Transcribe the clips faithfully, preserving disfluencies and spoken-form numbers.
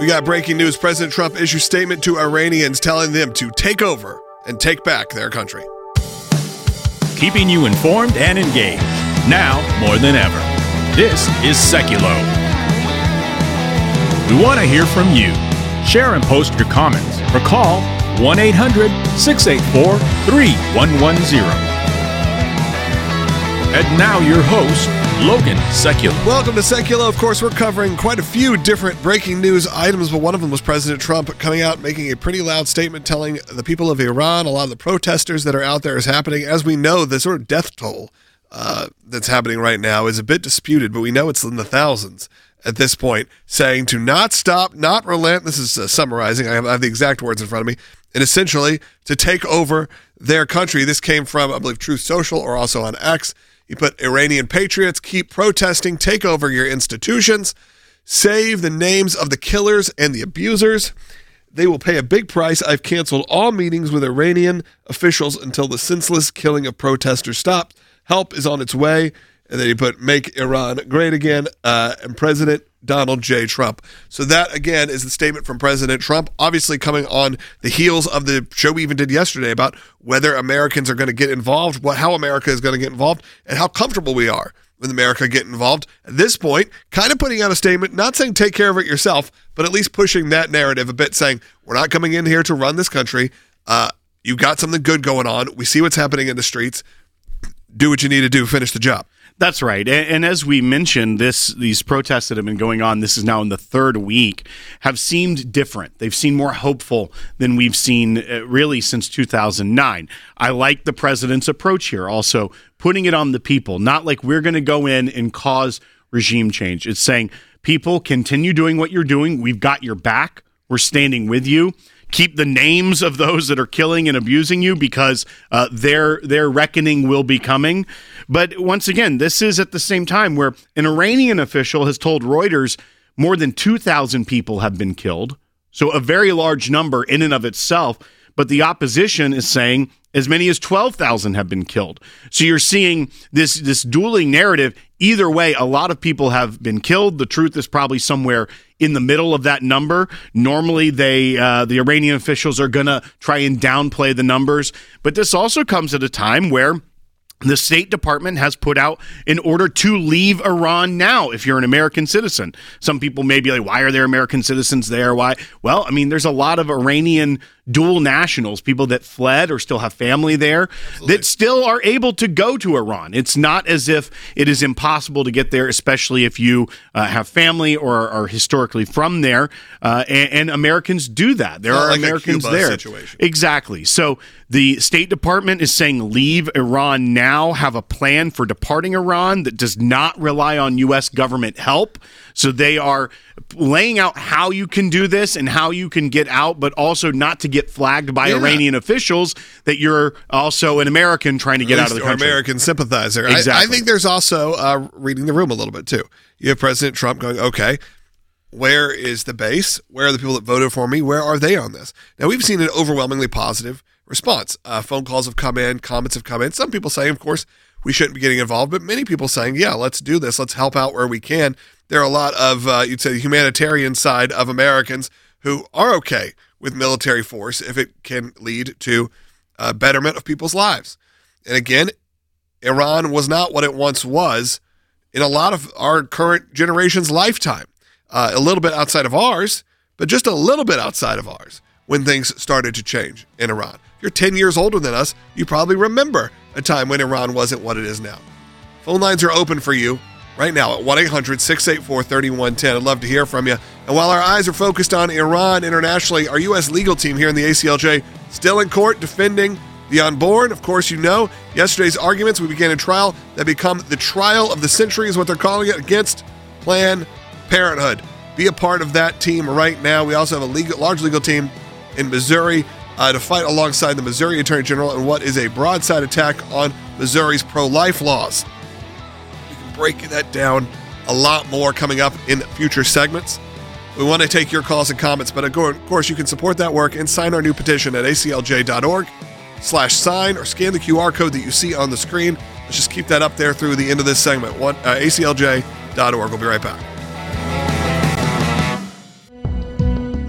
We got breaking news. President Trump issues statement to Iranians telling them to take over and take back their country. Keeping you informed and engaged, now more than ever. This is Seculo. We want to hear from you. Share and post your comments or call one eight hundred six eight four three one one zero. And now your host, Logan Seculo. Welcome to Seculo. Of course, we're covering quite a few different breaking news items, but one of them was President Trump coming out making a pretty loud statement telling the people of Iran, a lot of the protesters that are out there is happening. As we know, the sort of death toll uh, that's happening right now is a bit disputed, but we know it's in the thousands at this point, saying to not stop, not relent. This is uh, summarizing. I have, I have the exact words in front of me. And essentially to take over their country. This came from, I believe, Truth Social or also on X. He put Iranian patriots, keep protesting, take over your institutions, save the names of the killers and the abusers. They will pay a big price. I've canceled all meetings with Iranian officials until the senseless killing of protesters stops. Help is on its way. And then he put, make Iran great again, uh, and President Donald J. Trump. So that, again, is the statement from President Trump, obviously coming on the heels of the show we even did yesterday about whether Americans are going to get involved, what, how America is going to get involved, and how comfortable we are with America getting involved. At this point, kind of putting out a statement, not saying take care of it yourself, but at least pushing that narrative a bit, saying we're not coming in here to run this country. Uh, you got something good going on. We see what's happening in the streets. Do what you need to do. Finish the job. That's right. And, and as we mentioned, this these protests that have been going on, this is now in the third week, have seemed different. They've seemed more hopeful than we've seen uh, really since two thousand nine. I like the president's approach here, also putting it on the people, not like we're going to go in and cause regime change. It's saying, people, continue doing what you're doing. We've got your back. We're standing with you. Keep the names of those that are killing and abusing you because uh, their their reckoning will be coming. But once again, this is at the same time where an Iranian official has told Reuters more than two thousand people have been killed. So a very large number in and of itself. But the opposition is saying as many as twelve thousand have been killed. So you're seeing this, this dueling narrative. Either way, a lot of people have been killed. The truth is probably somewhere in the middle of that number. Normally, they uh, the Iranian officials are going to try and downplay the numbers. But this also comes at a time where the State Department has put out an order to leave Iran now if you're an American citizen. Some people may be like, why are there American citizens there? Why? Well, I mean, there's a lot of Iranian dual nationals, people that fled or still have family there, Absolutely. That still are able to go to Iran. It's not as if it is impossible to get there, especially if you uh, have family or are historically from there. Uh, and, and Americans do that. There not are like Americans a Cuba there. Situation. Exactly. So the State Department is saying leave Iran now, have a plan for departing Iran that does not rely on U S government help. So they are laying out how you can do this and how you can get out, but also not to get flagged by yeah. Iranian officials that you're also an American trying to get out of the country. Or American sympathizer. Exactly. I, I think there's also uh, reading the room a little bit too. You have President Trump going, okay, where is the base? Where are the people that voted for me? Where are they on this? Now, we've seen an overwhelmingly positive response. Uh, phone calls have come in, comments have come in. Some people saying, of course, we shouldn't be getting involved, but many people saying, yeah, let's do this. Let's help out where we can. There are a lot of, uh, you'd say, the humanitarian side of Americans who are okay with military force if it can lead to uh, betterment of people's lives. And again, Iran was not what it once was in a lot of our current generation's lifetime. Uh, a little bit outside of ours, but just a little bit outside of ours when things started to change in Iran. If you're ten years older than us, you probably remember a time when Iran wasn't what it is now. Phone lines are open for you right now at one eight hundred six eight four three one one zero. I'd love to hear from you. And while our eyes are focused on Iran internationally, our U S legal team here in the A C L J still in court defending the unborn. Of course, you know, yesterday's arguments, we began a trial that become the trial of the century is what they're calling it, against Planned Parenthood. Be a part of that team right now. We also have a legal, large legal team in Missouri uh, to fight alongside the Missouri Attorney General in what is a broadside attack on Missouri's pro-life laws. We can break that down a lot more coming up in future segments. We want to take your calls and comments, but of course you can support that work and sign our new petition at A C L J dot org slash sign or scan the Q R code that you see on the screen. Let's just keep that up there through the end of this segment. One, uh, A C L J dot org. We'll be right back.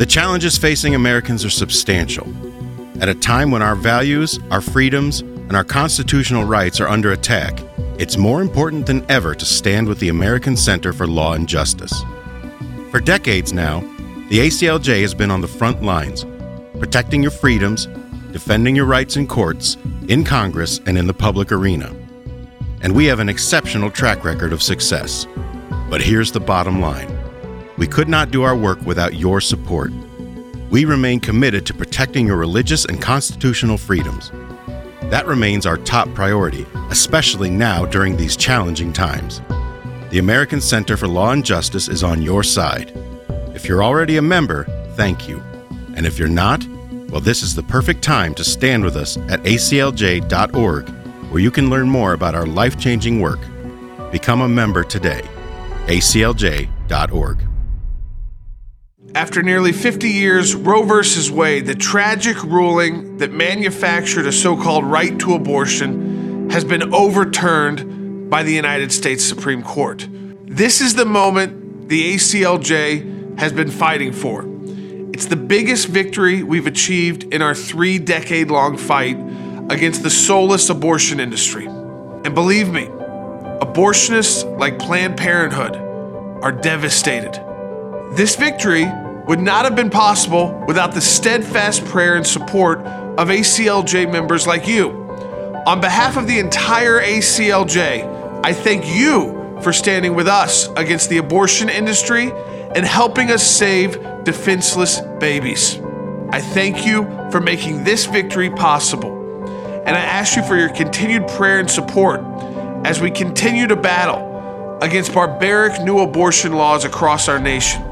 The challenges facing Americans are substantial. At a time when our values, our freedoms, and our constitutional rights are under attack, it's more important than ever to stand with the American Center for Law and Justice. For decades now, the A C L J has been on the front lines, protecting your freedoms, defending your rights in courts, in Congress, and in the public arena. And we have an exceptional track record of success. But here's the bottom line. We could not do our work without your support. We remain committed to protecting your religious and constitutional freedoms. That remains our top priority, especially now during these challenging times. The American Center for Law and Justice is on your side. If you're already a member, thank you. And if you're not, well, this is the perfect time to stand with us at A C L J dot org, where you can learn more about our life-changing work. Become a member today. A C L J dot org. After nearly fifty years, Roe versus Wade, the tragic ruling that manufactured a so-called right to abortion, has been overturned by the United States Supreme Court. This is the moment the A C L J has been fighting for. It's the biggest victory we've achieved in our three-decade-long fight against the soulless abortion industry. And believe me, abortionists like Planned Parenthood are devastated. This victory would not have been possible without the steadfast prayer and support of A C L J members like you. On behalf of the entire A C L J, I thank you for standing with us against the abortion industry and helping us save defenseless babies. I thank you for making this victory possible. And I ask you for your continued prayer and support as we continue to battle against barbaric new abortion laws across our nation.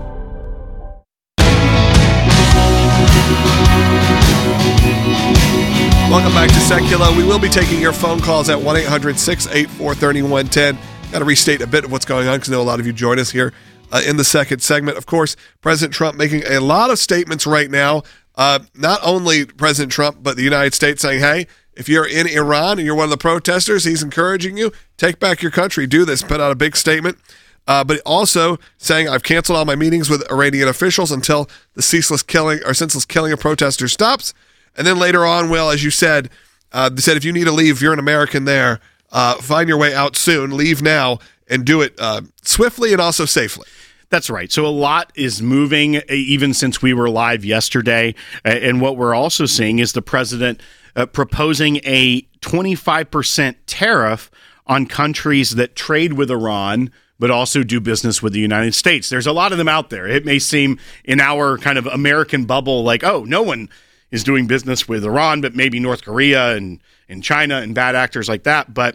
Welcome back to Secular. We will be taking your phone calls at one eight hundred six eight four three one one zero. Got to restate a bit of what's going on because I know a lot of you join us here uh, in the second segment. Of course, President Trump making a lot of statements right now. Uh, not only President Trump, but the United States saying, hey, if you're in Iran and you're one of the protesters, he's encouraging you, take back your country, do this, put out a big statement. Uh, but also saying, I've canceled all my meetings with Iranian officials until the ceaseless killing or senseless killing of protesters stops. And then later on, well, as you said, uh, they said if you need to leave, if you're an American there, uh, find your way out soon, leave now, and do it uh, swiftly and also safely. That's right. So a lot is moving even since we were live yesterday. And what we're also seeing is the president uh, proposing a twenty-five percent tariff on countries that trade with Iran, but also do business with the United States. There's a lot of them out there. It may seem in our kind of American bubble like, oh, no one is doing business with Iran, but maybe North Korea and, and China and bad actors like that. But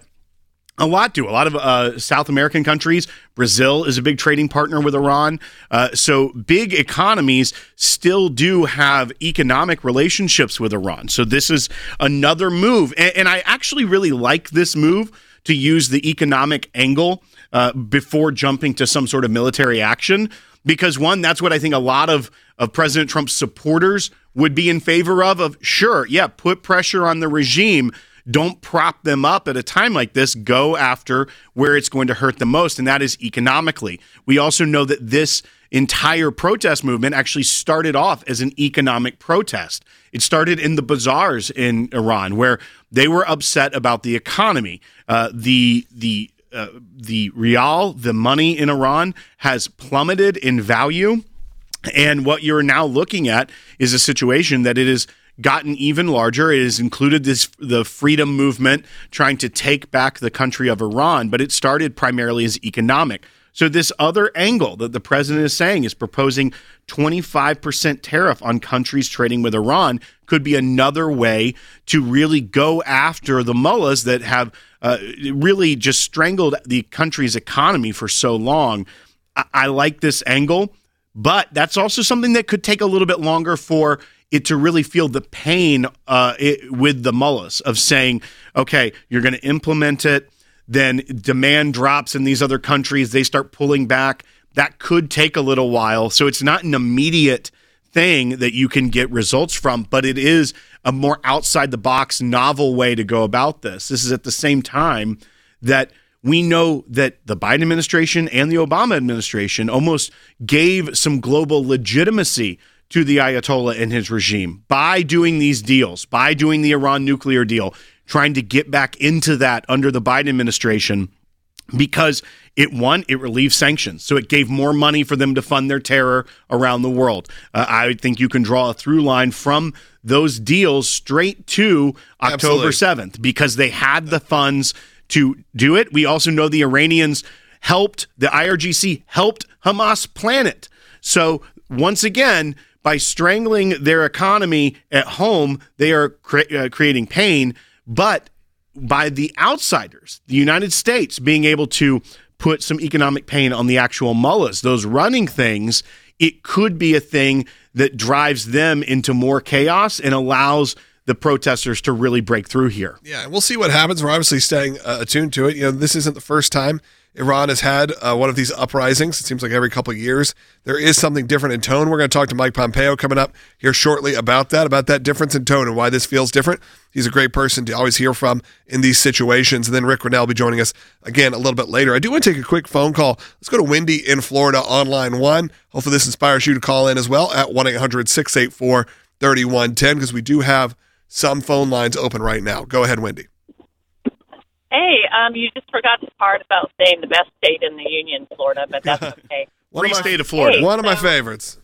a lot do. A lot of uh, South American countries. Brazil is a big trading partner with Iran. Uh, so big economies still do have economic relationships with Iran. So this is another move. And, and I actually really like this move to use the economic angle uh, before jumping to some sort of military action. Because one, that's what I think a lot of, of President Trump's supporters would be in favor of, of sure, yeah, put pressure on the regime. Don't prop them up at a time like this. Go after where it's going to hurt the most, and that is economically. We also know that this entire protest movement actually started off as an economic protest. It started in the bazaars in Iran, where they were upset about the economy. Uh, the the uh, the rial, the money in Iran, has plummeted in value. And what you're now looking at is a situation that it has gotten even larger. It has included this the freedom movement trying to take back the country of Iran, but it started primarily as economic. So this other angle that the president is saying is proposing twenty-five percent tariff on countries trading with Iran could be another way to really go after the mullahs that have uh, really just strangled the country's economy for so long. I, I like this angle. But that's also something that could take a little bit longer for it to really feel the pain uh, it, with the mullahs of saying, okay, you're going to implement it, then demand drops in these other countries, they start pulling back. That could take a little while. So it's not an immediate thing that you can get results from, but it is a more outside-the-box, novel way to go about this. This is at the same time that we know that the Biden administration and the Obama administration almost gave some global legitimacy to the Ayatollah and his regime by doing these deals, by doing the Iran nuclear deal, trying to get back into that under the Biden administration, because it, one, it relieved sanctions. So it gave more money for them to fund their terror around the world. Uh, I think you can draw a through line from those deals straight to October Absolutely. seventh, because they had the funds to do it. We also know the Iranians helped, the I R G C helped Hamas plan it. So once again, by strangling their economy at home, they are cre- uh, creating pain. But by the outsiders, the United States being able to put some economic pain on the actual mullahs, those running things, it could be a thing that drives them into more chaos and allows the protesters to really break through here. Yeah, and we'll see what happens. We're obviously staying uh, attuned to it. You know, this isn't the first time Iran has had uh, one of these uprisings. It seems like every couple of years there is something different in tone. We're going to talk to Mike Pompeo coming up here shortly about that, about that difference in tone and why this feels different. He's a great person to always hear from in these situations. And then Rick Grenell will be joining us again a little bit later. I do want to take a quick phone call. Let's go to Wendy in Florida on line one. Hopefully this inspires you to call in as well at one eight hundred six eight four three one one zero, because we do have some phone lines open right now. Go ahead, Wendy. Hey, um, you just forgot the part about saying the best state in the union, Florida, but that's okay. Free state of Florida. Hey, One of my so- favorites.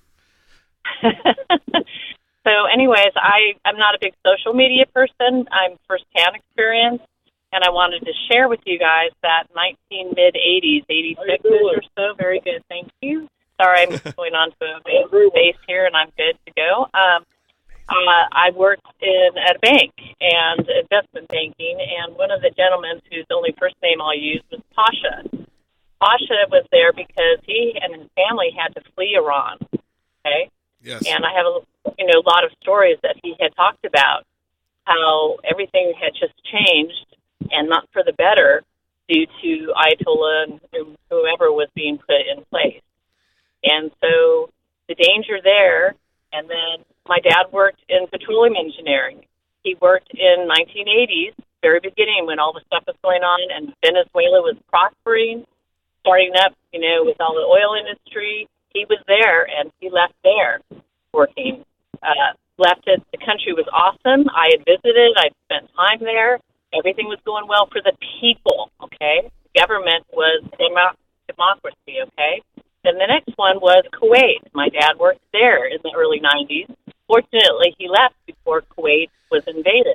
So anyways, I, I'm not a big social media person. I'm firsthand experience, and I wanted to share with you guys that nineteen mid-eighties, eighty-six or so. Very good, thank you. Sorry, I'm going on to a base, base here, and I'm good to go. Um, uh, I worked in at a bank and investment banking, and one of the gentlemen whose only first name I'll use was Pasha. Pasha was there because he and his family had to flee Iran. Okay. Yes. And I have a you know a lot of stories that he had talked about how everything had just changed and not for the better due to Ayatollah and whoever was being put in place. And so the danger there, and then my dad worked in petroleum engineering. He worked in nineteen eighties, very beginning when all the stuff was going on and Venezuela was prospering, starting up, you know, with all the oil industry. He was there, and he left there working. Uh, left it. The country was awesome. I had visited. I'd spent time there. Everything was going well for the people, okay? The government was demo- democracy, okay? Then the next one was Kuwait. My dad worked there in the early nineties. Fortunately, he left before Kuwait was invaded.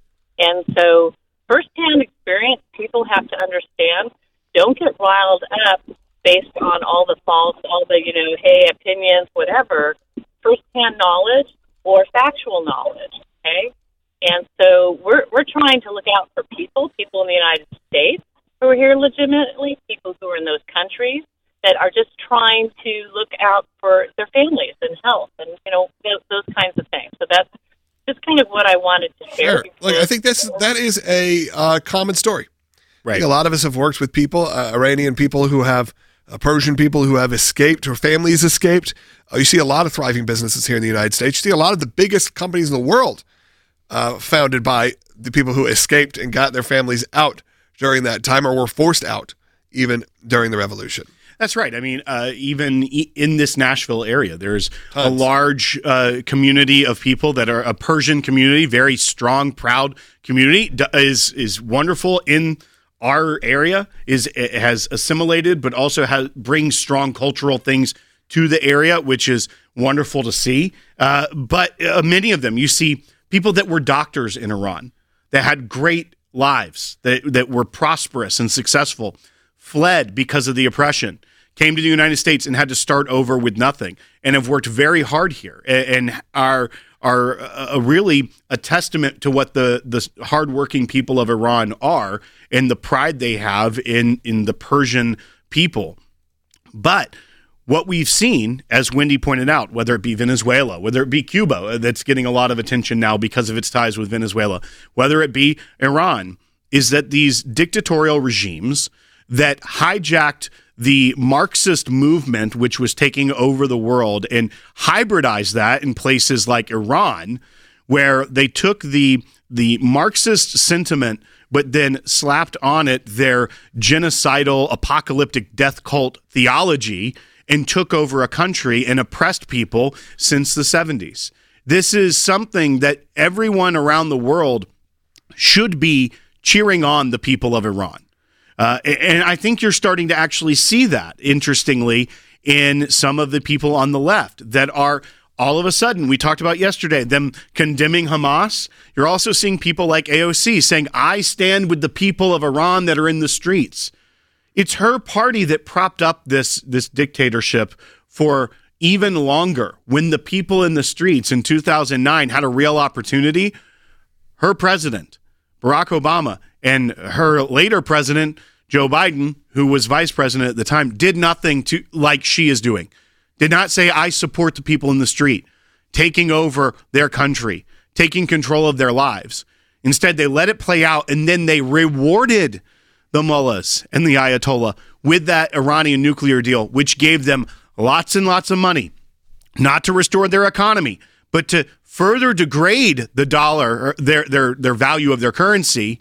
And so firsthand experience, people have to understand, don't get riled up based on all the false, all the, you know, hey, opinions, whatever, firsthand knowledge or factual knowledge, okay? And so we're we're trying to look out for people, people in the United States who are here legitimately, people who are in those countries that are just trying to look out for their families and health and, you know, those, those kinds of things. So that's just kind of what I wanted to share. Sure. Like, I think that's, that is a uh, common story. I think a lot of us have worked with people, uh, Iranian people who have, uh, Persian people who have escaped or families escaped. Uh, you see a lot of thriving businesses here in the United States. You see a lot of the biggest companies in the world uh, founded by the people who escaped and got their families out during that time or were forced out even during the revolution. That's right. I mean, uh, even e- in this Nashville area, there's Tons. a large uh, community of people that are a Persian community, very strong, proud community, d- is is wonderful in our area, is it has assimilated, but also has brings strong cultural things to the area, which is wonderful to see. Uh, but uh, many of them, you see people that were doctors in Iran that had great lives, that that were prosperous and successful, fled because of the oppression, came to the United States and had to start over with nothing, and have worked very hard here, and, and are are a, really a testament to what the the hardworking people of Iran are and the pride they have in in the Persian people. But what we've seen, as Wendy pointed out, whether it be Venezuela, whether it be Cuba, that's getting a lot of attention now because of its ties with Venezuela, whether it be Iran, is that these dictatorial regimes that hijacked the Marxist movement, which was taking over the world, and hybridized that in places like Iran, where they took the the Marxist sentiment, but then slapped on it their genocidal, apocalyptic death cult theology, and took over a country and oppressed people since the seventies. This is something that everyone around the world should be cheering on the people of Iran. Uh, and I think you're starting to actually see that, interestingly, in some of the people on the left that are all of a sudden, we talked about yesterday, them condemning Hamas. You're also seeing people like A O C saying, I stand with the people of Iran that are in the streets. It's her party that propped up this, this dictatorship for even longer. When the people in the streets in two thousand nine had a real opportunity, her president, Barack Obama, and her later president, Joe Biden, who was vice president at the time, did nothing to like she is doing. Did not say, I support the people in the street, taking over their country, taking control of their lives. Instead, they let it play out, and then they rewarded the mullahs and the Ayatollah with that Iranian nuclear deal, which gave them lots and lots of money, not to restore their economy, but to further degrade the dollar, or their, their, their value of their currency.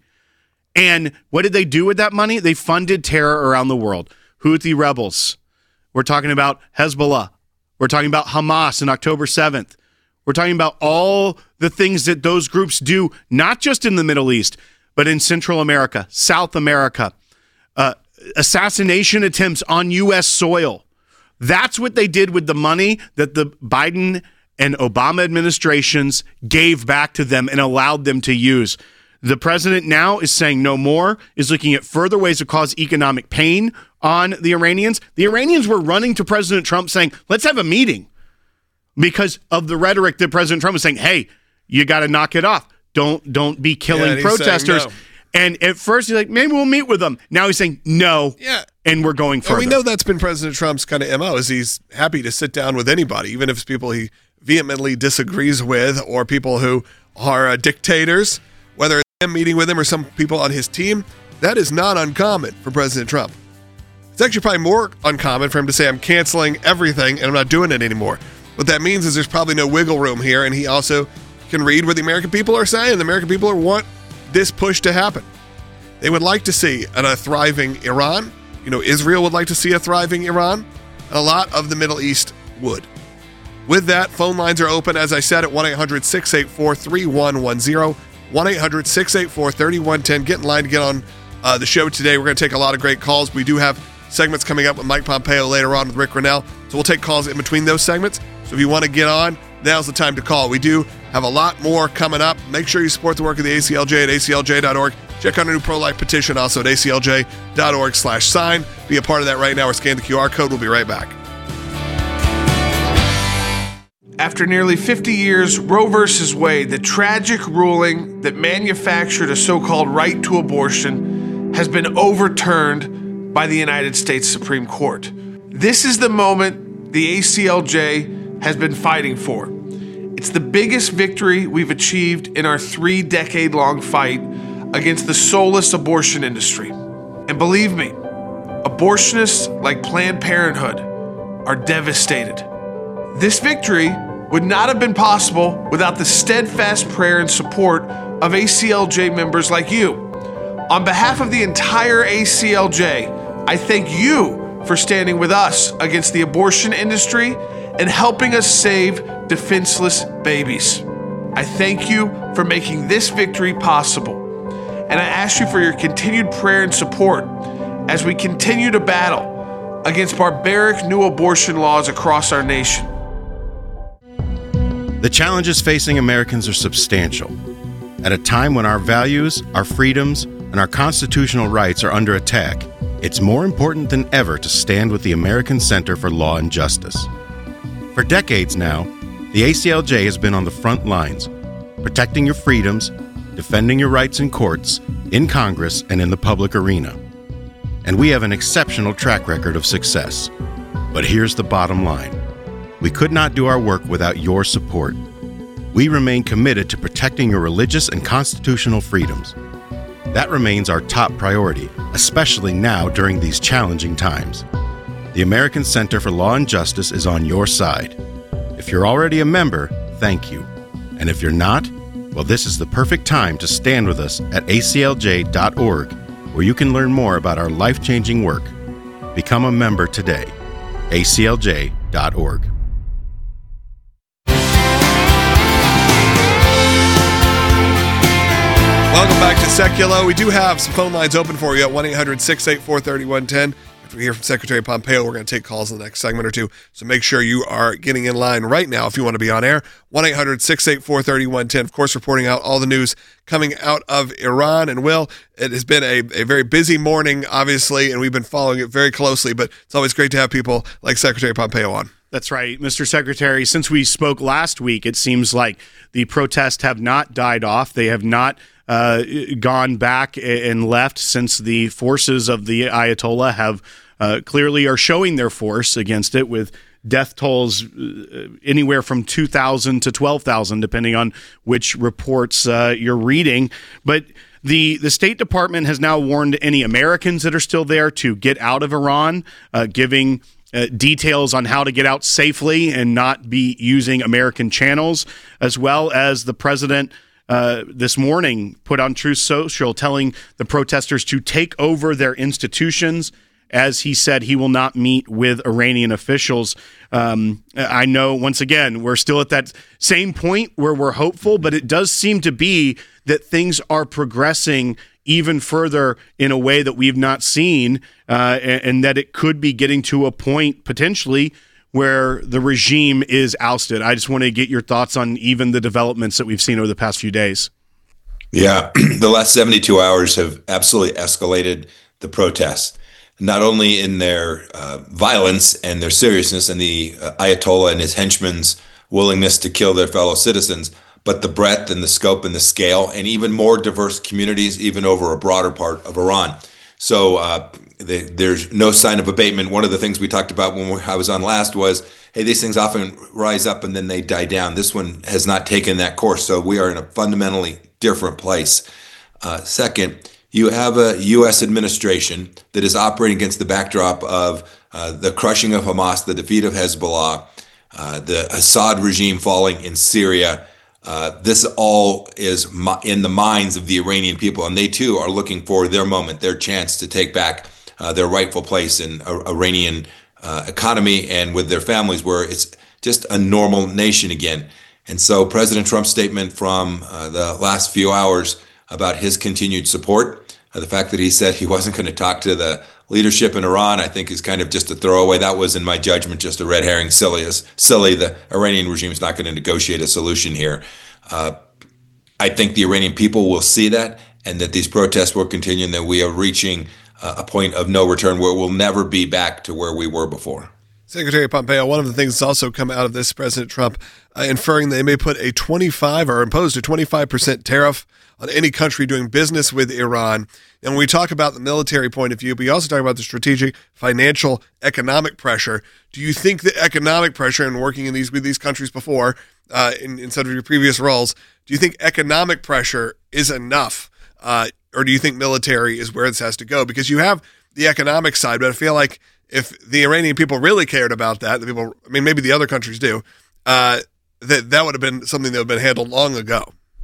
And what did they do with that money? They funded terror around the world. Houthi rebels. We're talking about Hezbollah. We're talking about Hamas on October seventh. We're talking about all the things that those groups do, not just in the Middle East, but in Central America, South America, uh, assassination attempts on U S soil. That's what they did with the money that the Biden and Obama administrations gave back to them and allowed them to use. The president now is saying no more, is looking at further ways to cause economic pain on the Iranians. The Iranians were running to President Trump saying, let's have a meeting, because of the rhetoric that President Trump was saying, hey, you got to knock it off. Don't don't be killing yeah, protesters. No. And at first he's like, maybe we'll meet with them. Now he's saying no, yeah. and we're going further. And we know that's been President Trump's kind of M O, is he's happy to sit down with anybody, even if it's people he vehemently disagrees with or people who are uh, dictators, whether it's him meeting with him or some people on his team. That is not uncommon for President Trump. It's actually probably more uncommon for him to say, I'm canceling everything and I'm not doing it anymore. What that means is there's probably no wiggle room here, and he also can read what the American people are saying. The American people want this push to happen. They would like to see an, a thriving Iran. You know, Israel would like to see a thriving Iran. A lot of the Middle East would. With that, phone lines are open, as I said, at one eight hundred six eight four three one one zero, one eight hundred six eight four three one one zero. Get in line to get on uh, the show today. We're going to take a lot of great calls. We do have segments coming up with Mike Pompeo later on with Rick Grinnell, so we'll take calls in between those segments. So if you want to get on, now's the time to call. We do have a lot more coming up. Make sure you support the work of the A C L J at A C L J dot org. Check out our new pro-life petition also at A C L J dot org slash sign. Be a part of that right now or scan the Q R code. We'll be right back. After nearly fifty years, Roe versus Wade, the tragic ruling that manufactured a so-called right to abortion, has been overturned by the United States Supreme Court. This is the moment the A C L J has been fighting for. It's the biggest victory we've achieved in our three-decade-long fight against the soulless abortion industry. And believe me, abortionists like Planned Parenthood are devastated. This victory would not have been possible without the steadfast prayer and support of A C L J members like you. On behalf of the entire A C L J, I thank you for standing with us against the abortion industry and helping us save defenseless babies. I thank you for making this victory possible. And I ask you for your continued prayer and support as we continue to battle against barbaric new abortion laws across our nation. The challenges facing Americans are substantial. At a time when our values, our freedoms, and our constitutional rights are under attack, it's more important than ever to stand with the American Center for Law and Justice. For decades now, the A C L J has been on the front lines, protecting your freedoms, defending your rights in courts, in Congress, and in the public arena. And we have an exceptional track record of success. But here's the bottom line. We could not do our work without your support. We remain committed to protecting your religious and constitutional freedoms. That remains our top priority, especially now during these challenging times. The American Center for Law and Justice is on your side. If you're already a member, thank you. And if you're not, well, this is the perfect time to stand with us at A C L J dot org, where you can learn more about our life-changing work. Become a member today. A C L J dot org. Welcome back to Seculo. We do have some phone lines open for you at one eight hundred six eight four three one one zero. After we hear from Secretary Pompeo, we're going to take calls in the next segment or two. So make sure you are getting in line right now if you want to be on air. one eight hundred six eight four three one one zero. Of course, reporting out all the news coming out of Iran. And Will, it has been a, a very busy morning, obviously, and we've been following it very closely. But it's always great to have people like Secretary Pompeo on. That's right, Mister Secretary. Since we spoke last week, it seems like the protests have not died off. They have not uh, gone back and left since the forces of the Ayatollah have uh, clearly are showing their force against it with death tolls uh, anywhere from two thousand to twelve thousand, depending on which reports uh, you're reading. But The the State Department has now warned any Americans that are still there to get out of Iran, uh, giving uh, details on how to get out safely and not be using American channels, as well as the president uh, this morning put on Truth Social telling the protesters to take over their institutions. As he said, he will not meet with Iranian officials. Um, I know, once again, we're still at that same point where we're hopeful, but it does seem to be that things are progressing even further in a way that we've not seen, uh, and, and that it could be getting to a point potentially where the regime is ousted. I just want to get your thoughts on even the developments that we've seen over the past few days. Yeah, the last seventy-two hours have absolutely escalated the protests, not only in their uh, violence and their seriousness and the uh, Ayatollah and his henchmen's willingness to kill their fellow citizens, but the breadth and the scope and the scale, and even more diverse communities, even over a broader part of Iran. So uh, the, there's no sign of abatement. One of the things we talked about when we, I was on last was, hey, these things often rise up and then they die down. This one has not taken that course. So we are in a fundamentally different place. Uh, second, you have a U S administration that is operating against the backdrop of uh, the crushing of Hamas, the defeat of Hezbollah, uh, the Assad regime falling in Syria. Uh, this all is mi- in the minds of the Iranian people, and they too are looking for their moment, their chance to take back uh, their rightful place in a- Iranian uh, economy and with their families, where it's just a normal nation again. And so President Trump's statement from uh, the last few hours about his continued support, uh, the fact that he said he wasn't going to talk to the leadership in Iran, I think is kind of just a throwaway. That was, in my judgment, just a red herring. Silly as silly. The Iranian regime is not going to negotiate a solution here. Uh, I think the Iranian people will see that, and that these protests will continue, and that we are reaching uh, a point of no return where we'll never be back to where we were before. Secretary Pompeo, one of the things that's also come out of this, President Trump uh, inferring they may put a twenty-five or imposed a twenty-five percent tariff on any country doing business with Iran. And when we talk about the military point of view, but you also talk about the strategic, financial, economic pressure. Do you think the economic pressure, and working in these with these countries before, uh, in, in some of your previous roles, do you think economic pressure is enough, uh, or do you think military is where this has to go? Because you have the economic side, but I feel like if the Iranian people really cared about that, the people, I mean, maybe the other countries do, uh, that that would have been something that would have been handled long ago.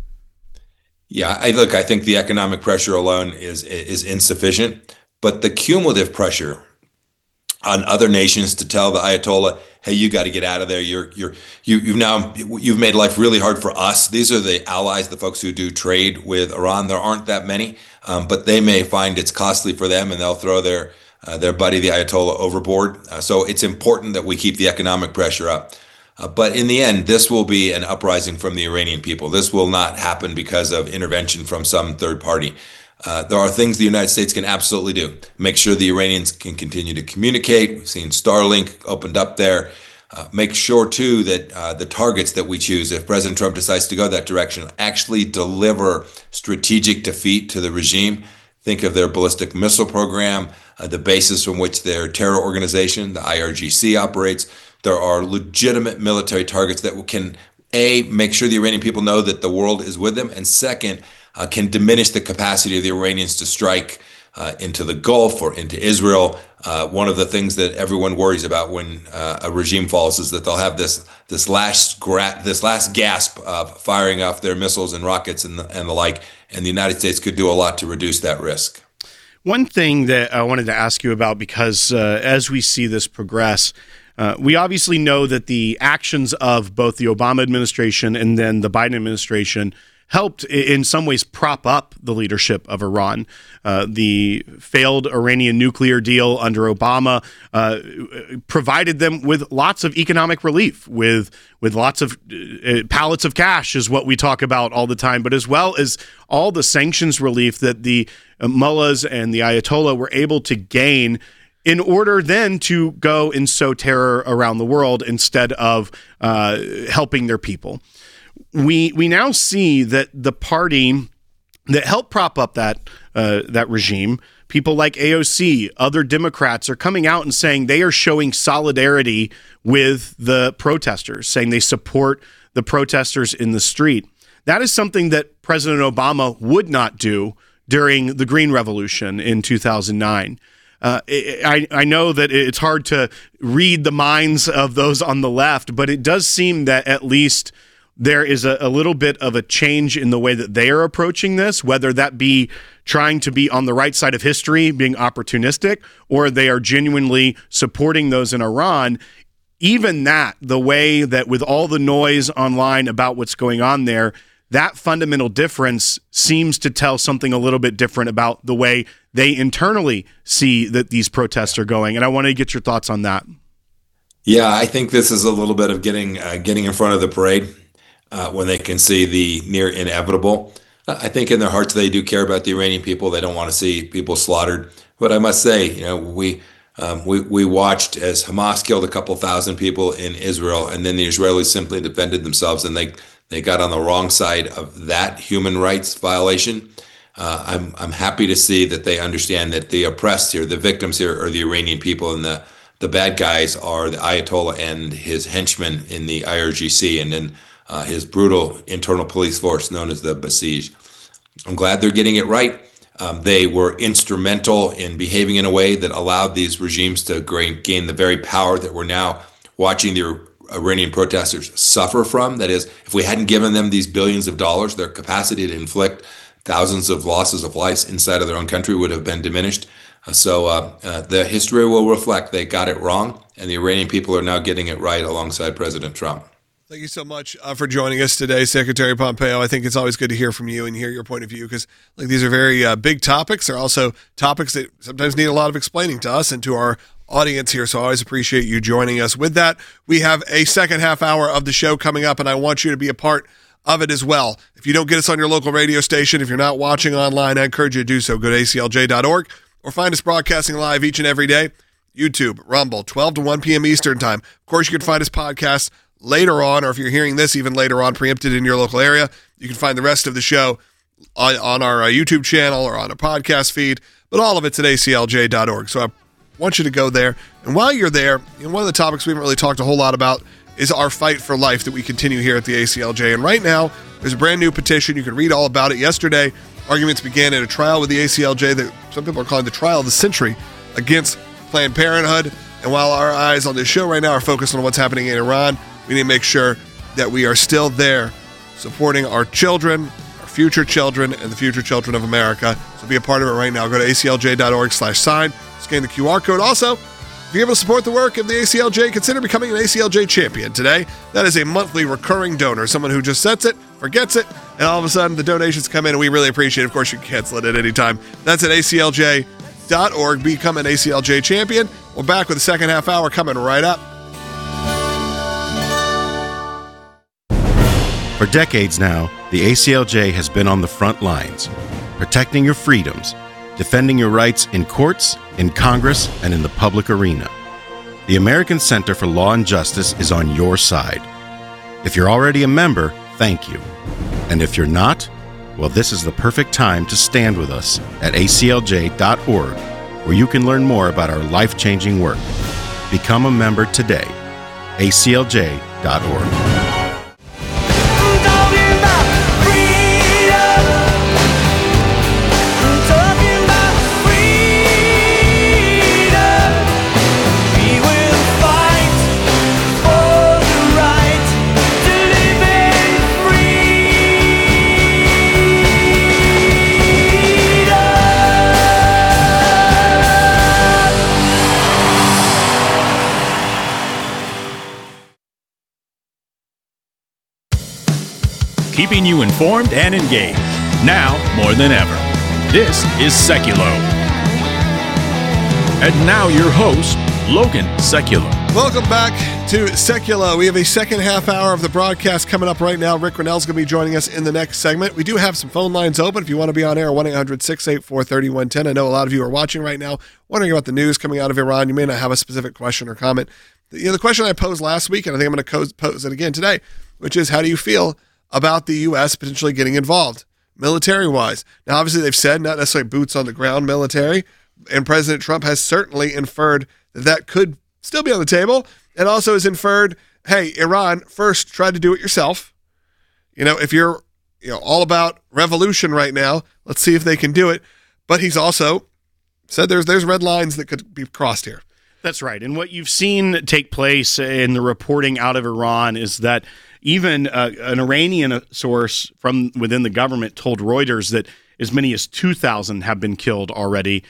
Yeah, I look, I think the economic pressure alone is is insufficient, but the cumulative pressure on other nations to tell the Ayatollah, hey, you got to get out of there. You're you're you you've now you've made life really hard for us. These are the allies, the folks who do trade with Iran. There aren't that many, um, but they may find it's costly for them, and they'll throw their uh, their buddy, the Ayatollah, overboard. Uh, so it's important that we keep the economic pressure up. Uh, but in the end, this will be an uprising from the Iranian people. This will not happen because of intervention from some third party. Uh, there are things the United States can absolutely do. Make sure the Iranians can continue to communicate. We've seen Starlink opened up there. Uh, make sure, too, that uh, the targets that we choose, if President Trump decides to go that direction, actually deliver strategic defeat to the regime. Think of their ballistic missile program, uh, the basis from which their terror organization, the I R G C, operates. There are legitimate military targets that can, A, make sure the Iranian people know that the world is with them, and second, uh, can diminish the capacity of the Iranians to strike uh, into the Gulf or into Israel. Uh, one of the things that everyone worries about when uh, a regime falls is that they'll have this this last gra- this last gasp of firing off their missiles and rockets and the, and the like, and the United States could do a lot to reduce that risk. One thing that I wanted to ask you about, because uh, as we see this progress, uh, we obviously know that the actions of both the Obama administration and then the Biden administration helped in some ways prop up the leadership of Iran. Uh, the failed Iranian nuclear deal under Obama uh, provided them with lots of economic relief, with with lots of uh, pallets of cash is what we talk about all the time, but as well as all the sanctions relief that the uh, mullahs and the Ayatollah were able to gain in order then to go and sow terror around the world instead of uh, helping their people. We we now see that the party that helped prop up that uh, that regime, people like A O C, other Democrats, are coming out and saying they are showing solidarity with the protesters, saying they support the protesters in the street. That is something that President Obama would not do during the Green Revolution in two thousand nine. Uh, I, I know that it's hard to read the minds of those on the left, but it does seem that at least there is a, a little bit of a change in the way that they are approaching this, whether that be trying to be on the right side of history, being opportunistic, or they are genuinely supporting those in Iran. Even that, the way that with all the noise online about what's going on there, that fundamental difference seems to tell something a little bit different about the way they internally see that these protests are going. And I want to get your thoughts on that. Yeah, I think this is a little bit of getting uh, getting in front of the parade. Uh, when they can see the near inevitable. Uh, I think in their hearts they do care about the Iranian people. They don't want to see people slaughtered. But I must say, you know, we um, we we watched as Hamas killed a couple thousand people in Israel, and then the Israelis simply defended themselves, and they they got on the wrong side of that human rights violation. Uh, I'm I'm happy to see that they understand that the oppressed here, the victims here, are the Iranian people, and the the bad guys are the Ayatollah and his henchmen in the I R G C, and then Uh, his brutal internal police force known as the Basij. I'm glad they're getting it right. Um, they were instrumental in behaving in a way that allowed these regimes to gain the very power that we're now watching the Iranian protesters suffer from. That is, if we hadn't given them these billions of dollars, their capacity to inflict thousands of losses of lives inside of their own country would have been diminished. Uh, so uh, uh, the history will reflect they got it wrong, and the Iranian people are now getting it right alongside President Trump. Thank you so much uh, for joining us today, Secretary Pompeo. I think it's always good to hear from you and hear your point of view, because like these are very uh, big topics. They're also topics that sometimes need a lot of explaining to us and to our audience here. So I always appreciate you joining us. With that, we have a second half hour of the show coming up, and I want you to be a part of it as well. If you don't get us on your local radio station, if you're not watching online, I encourage you to do so. Go to A C L J dot org or find us broadcasting live each and every day. YouTube, Rumble, twelve to one p.m. Eastern time. Of course, you can find us podcasts later on, or if you're hearing this even later on, preempted in your local area, you can find the rest of the show on, on our uh, YouTube channel or on a podcast feed, but all of it's at A C L J dot org. So I want you to go there. And while you're there, you know, one of the topics we haven't really talked a whole lot about is our fight for life that we continue here at the A C L J. And right now, there's a brand new petition. You can read all about it. Yesterday, arguments began in a trial with the A C L J that some people are calling the trial of the century against Planned Parenthood. And while our eyes on this show right now are focused on what's happening in Iran, we need to make sure that we are still there supporting our children, our future children, and the future children of America. So be a part of it right now. Go to A C L J dot org slash sign, scan the Q R code. Also, if you're able to support the work of the A C L J, consider becoming an A C L J champion today. That is a monthly recurring donor, someone who just sets it, forgets it, and all of a sudden the donations come in, and we really appreciate it. Of course, you can cancel it at any time. That's at A C L J dot org. Become an A C L J champion. We're back with the second half hour coming right up. For decades now, the A C L J has been on the front lines, protecting your freedoms, defending your rights in courts, in Congress, and in the public arena. The American Center for Law and Justice is on your side. If you're already a member, thank you. And if you're not, well, this is the perfect time to stand with us at A C L J dot org, where you can learn more about our life-changing work. Become a member today. A C L J dot org. keeping you informed and engaged. Now more than ever. This is Seculo. And now your host, Logan Seculo. Welcome back to Seculo. We have a second half hour of the broadcast coming up right now. Rick Rennell's going to be joining us in the next segment. We do have some phone lines open if you want to be on air, one eight hundred six eight four three one one zero. I know a lot of you are watching right now, wondering about the news coming out of Iran. You may not have a specific question or comment. You know, the question I posed last week, and I think I'm going to pose it again today, which is, how do you feel about the U S potentially getting involved military-wise? Now, obviously, they've said not necessarily boots on the ground military, and President Trump has certainly inferred that that could still be on the table, and also has inferred, hey, Iran, first try to do it yourself. You know, if you're you know all about revolution right now, let's see if they can do it. But he's also said there's there's red lines that could be crossed here. That's right. And what you've seen take place in the reporting out of Iran is that even uh, an Iranian source from within the government told Reuters that as many as two thousand have been killed already.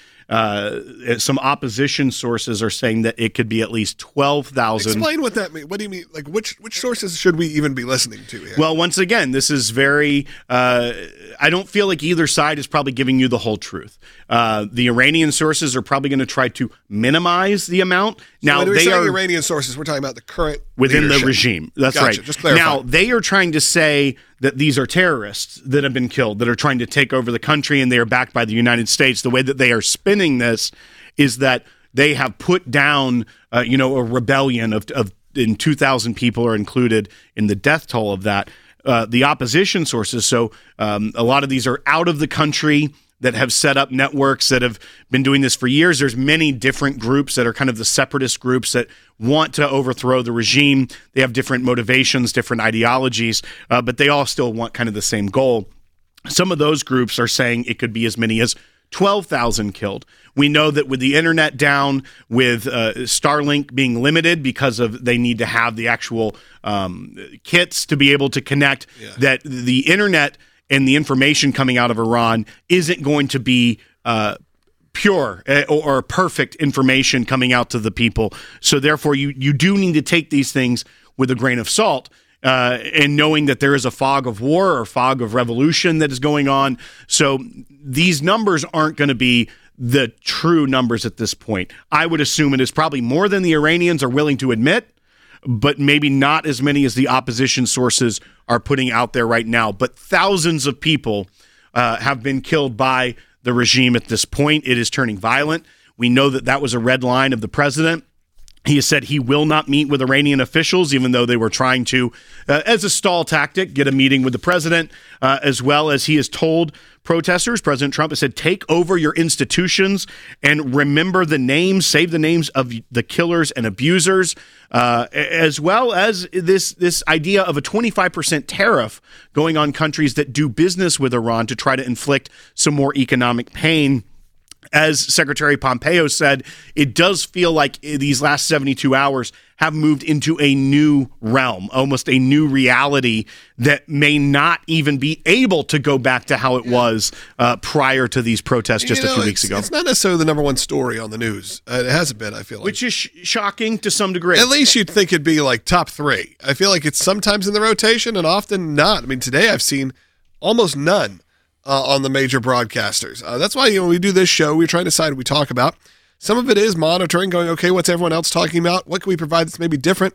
Uh, some opposition sources are saying that it could be at least twelve thousand. Explain what that means. What do you mean? Like, which which sources should we even be listening to here? Well, once again, this is very, uh, I don't feel like either side is probably giving you the whole truth. Uh, the Iranian sources are probably going to try to minimize the amount. Now, so when they saying are Iranian sources, we're talking about the current within leadership. the regime. That's Gotcha. right. Just clarify. Now, they are trying to say that these are terrorists that have been killed, that are trying to take over the country, and they are backed by the United States. The way that they are spinning this is that they have put down, uh, you know, a rebellion of, of and two thousand people are included in the death toll of that. Uh, the opposition sources, so um, a lot of these are out of the country that have set up networks that have been doing this for years. There's many different groups that are kind of the separatist groups that want to overthrow the regime. They have different motivations, different ideologies, uh, but they all still want kind of the same goal. Some of those groups are saying it could be as many as twelve thousand killed. We know that with the internet down, with uh, Starlink being limited because of they need to have the actual um, kits to be able to connect, yeah. that the internet and the information coming out of Iran isn't going to be uh, pure or, or perfect information coming out to the people. So therefore, you you do need to take these things with a grain of salt. Uh, and knowing that there is a fog of war or fog of revolution that is going on. So these numbers aren't going to be the true numbers at this point. I would assume it is probably more than the Iranians are willing to admit, but maybe not as many as the opposition sources are putting out there right now. But thousands of people uh, have been killed by the regime at this point. It is turning violent. We know that that was a red line of the president. He has said he will not meet with Iranian officials, even though they were trying to, uh, as a stall tactic, get a meeting with the president, uh, as well as he has told protesters. President Trump has said, take over your institutions and remember the names, save the names of the killers and abusers, uh, as well as this, this idea of a twenty-five percent tariff going on countries that do business with Iran to try to inflict some more economic pain. As Secretary Pompeo said, it does feel like these last seventy-two hours have moved into a new realm, almost a new reality that may not even be able to go back to how it yeah. was uh, prior to these protests just you know, a few weeks ago. It's not necessarily the number one story on the news. Uh, it hasn't been, I feel like. Which is sh- shocking to some degree. At least you'd think it'd be like top three. I feel like it's sometimes in the rotation and often not. I mean, today I've seen almost none. Uh, on the major broadcasters. Uh, that's why, you know, when we do this show, we're trying to decide what we talk about. Some of it is monitoring, going, okay, what's everyone else talking about? What can we provide that's maybe different?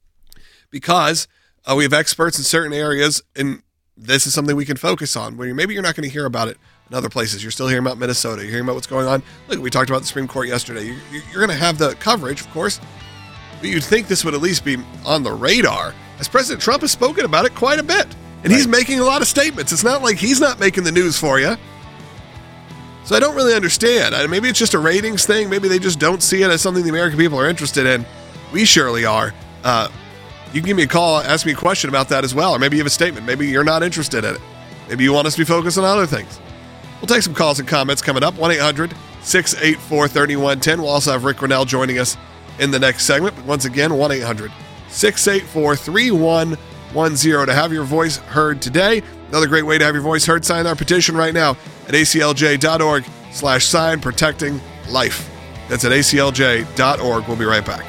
Because uh, we have experts in certain areas, and this is something we can focus on, where maybe you're not going to hear about it in other places. You're still hearing about Minnesota. You're hearing about what's going on. Look, we talked about the Supreme Court yesterday. You're, you're going to have the coverage, of course, but you'd think this would at least be on the radar, as President Trump has spoken about it quite a bit. And right. he's making a lot of statements. It's not like he's not making the news for you. So I don't really understand. Maybe it's just a ratings thing. Maybe they just don't see it as something the American people are interested in. We surely are. Uh, you can give me a call, ask me a question about that as well. Or maybe you have a statement. Maybe you're not interested in it. Maybe you want us to be focused on other things. We'll take some calls and comments coming up. one eight hundred six eight four three one one zero. We'll also have Rick Rennell joining us in the next segment. But once again, one eight hundred six eight four three one one zero to have your voice heard today. Another great way to have your voice heard, sign our petition right now at aclj.org slash sign protecting life. That's at aclj.org. We'll be right back.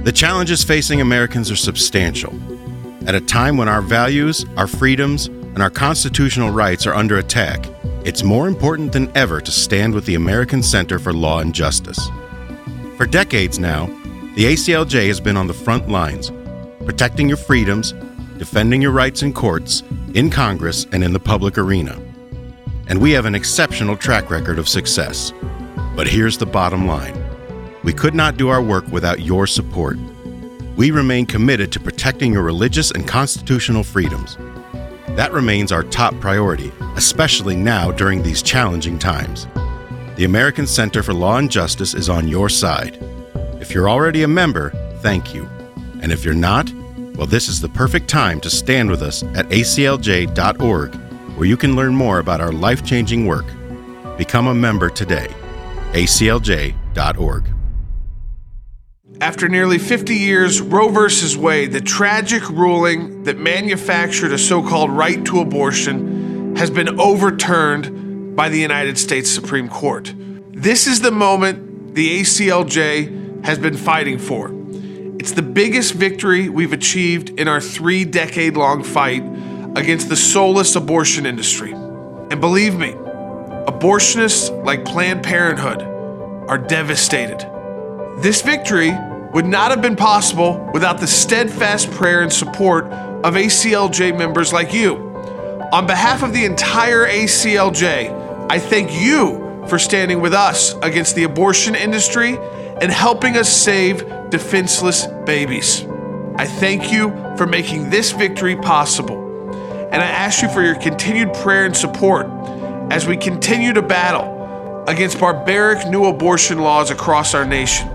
The challenges facing Americans are substantial. At a time when our values, our freedoms, and our constitutional rights are under attack, it's more important than ever to stand with the American Center for Law and Justice. For decades now, the A C L J has been on the front lines, protecting your freedoms, defending your rights in courts, in Congress, and in the public arena. And we have an exceptional track record of success. But here's the bottom line. We could not do our work without your support. We remain committed to protecting your religious and constitutional freedoms. That remains our top priority, especially now during these challenging times. The American Center for Law and Justice is on your side. If you're already a member, thank you. And if you're not, well, this is the perfect time to stand with us at A C L J dot org, where you can learn more about our life-changing work. Become a member today. A C L J dot org. After nearly fifty years, Roe versus Wade, the tragic ruling that manufactured a so-called right to abortion, has been overturned by the United States Supreme Court. This is the moment the A C L J has been fighting for. It's the biggest victory we've achieved in our three-decade-long fight against the soulless abortion industry. And believe me, abortionists like Planned Parenthood are devastated. This victory would not have been possible without the steadfast prayer and support of A C L J members like you. On behalf of the entire A C L J, I thank you for standing with us against the abortion industry and helping us save defenseless babies. I thank you for making this victory possible. And I ask you for your continued prayer and support as we continue to battle against barbaric new abortion laws across our nation.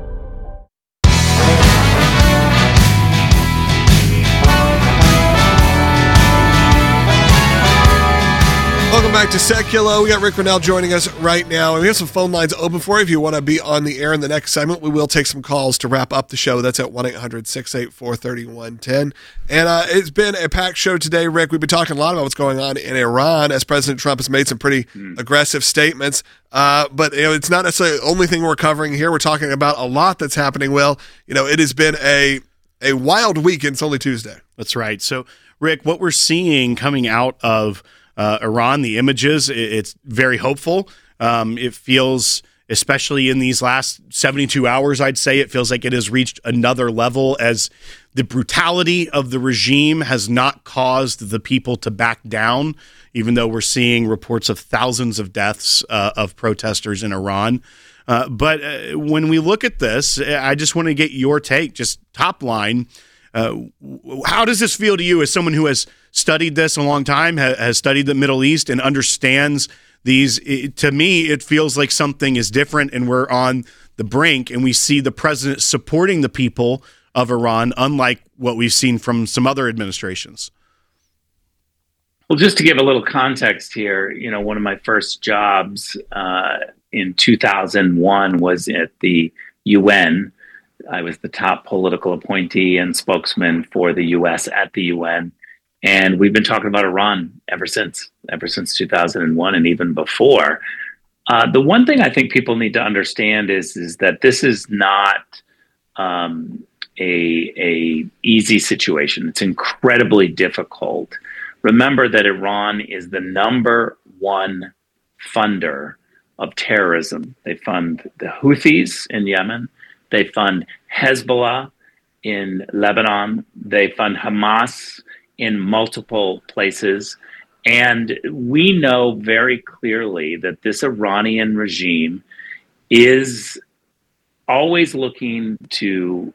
Welcome back to Secular. We got Rick Renell joining us right now, and we have some phone lines open for you if you want to be on the air in the next segment. We will take some calls to wrap up the show. That's at one eight hundred six eight four three one one zero. And uh, it's been a packed show today, Rick. We've been talking a lot about what's going on in Iran as President Trump has made some pretty mm. aggressive statements. Uh, but you know, it's not necessarily the only thing we're covering here. We're talking about a lot that's happening. Well, you know, it has been a a wild week, and it's only Tuesday. That's right. So, Rick, what we're seeing coming out of Uh, Iran, the images, it's very hopeful. Um, it feels, especially in these last seventy-two hours, I'd say it feels like it has reached another level as the brutality of the regime has not caused the people to back down, even though we're seeing reports of thousands of deaths uh, of protesters in Iran. Uh, but uh, when we look at this, I just want to get your take, just top line. Uh, how does this feel to you as someone who has studied this a long time, ha- has studied the Middle East and understands these? It, to me, it feels like something is different and we're on the brink and we see the president supporting the people of Iran, unlike what we've seen from some other administrations. Well, just to give a little context here, you know, one of my first jobs uh, in two thousand one was at the U N. I was the top political appointee and spokesman for the U S at the U N. And we've been talking about Iran ever since, ever since two thousand one and even before. Uh, the one thing I think people need to understand is, is that this is not um, a, a easy situation. It's incredibly difficult. Remember that Iran is the number one funder of terrorism. They fund the Houthis in Yemen. They fund Hezbollah in Lebanon. They fund Hamas in multiple places. And we know very clearly that this Iranian regime is always looking to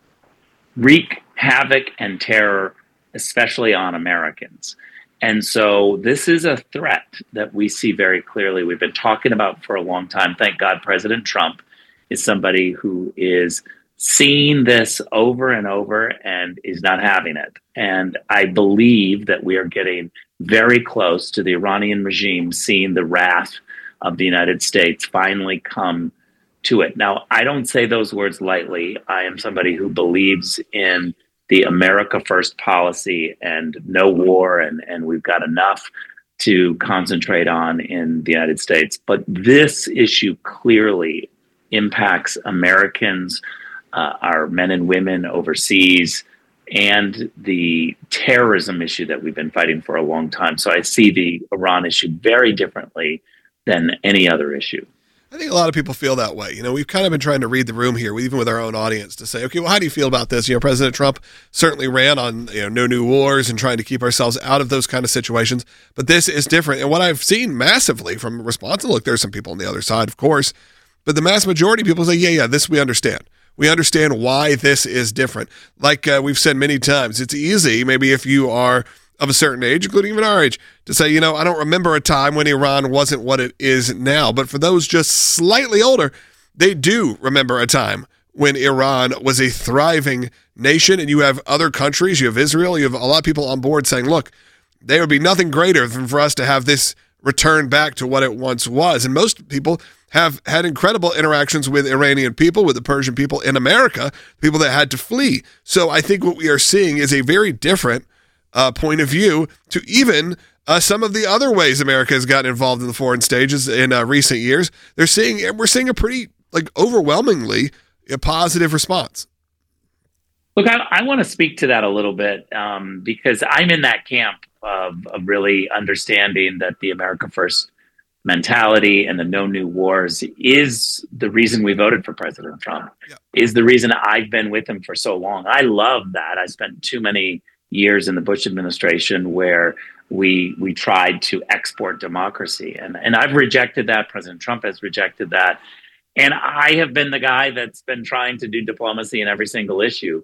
wreak havoc and terror, especially on Americans. And so this is a threat that we see very clearly. We've been talking about for a long time. Thank God President Trump is somebody who is seeing this over and over and is not having it. And I believe that we are getting very close to the Iranian regime seeing the wrath of the United States finally come to it. Now, I don't say those words lightly. I am somebody who believes in the America First policy and no war, and, and we've got enough to concentrate on in the United States. But this issue clearly impacts Americans uh, our men and women overseas, and the terrorism issue that we've been fighting for a long time. So I see the Iran issue very differently than any other issue. I think a lot of people feel that way. You know, we've kind of been trying to read the room here, even with our own audience, to say, okay, well, how do you feel about this? You know, President Trump certainly ran on, you know, no new wars and trying to keep ourselves out of those kind of situations. But this is different. And what I've seen massively from response, look, there's some people on the other side, of course, but the mass majority of people say, yeah, yeah, this we understand. We understand why this is different. Like uh, we've said many times, it's easy, maybe if you are of a certain age, including even our age, to say, you know, I don't remember a time when Iran wasn't what it is now. But for those just slightly older, they do remember a time when Iran was a thriving nation. And you have other countries, you have Israel, you have a lot of people on board saying, look, there would be nothing greater than for us to have this return back to what it once was. And most people have had incredible interactions with Iranian people, with the Persian people in America, people that had to flee. So I think what we are seeing is a very different Uh, point of view to even uh, some of the other ways America has gotten involved in the foreign stages in uh, recent years. They're seeing we're seeing a pretty like overwhelmingly a positive response. Look, I, I want to speak to that a little bit um, because I'm in that camp of, of really understanding that the America First mentality and the no new wars is the reason we voted for President Trump. Yeah. Is the reason I've been with him for so long. I love that. I spent too many years in the Bush administration where we we tried to export democracy. And, and I've rejected that. President Trump has rejected that. And I have been the guy that's been trying to do diplomacy in every single issue.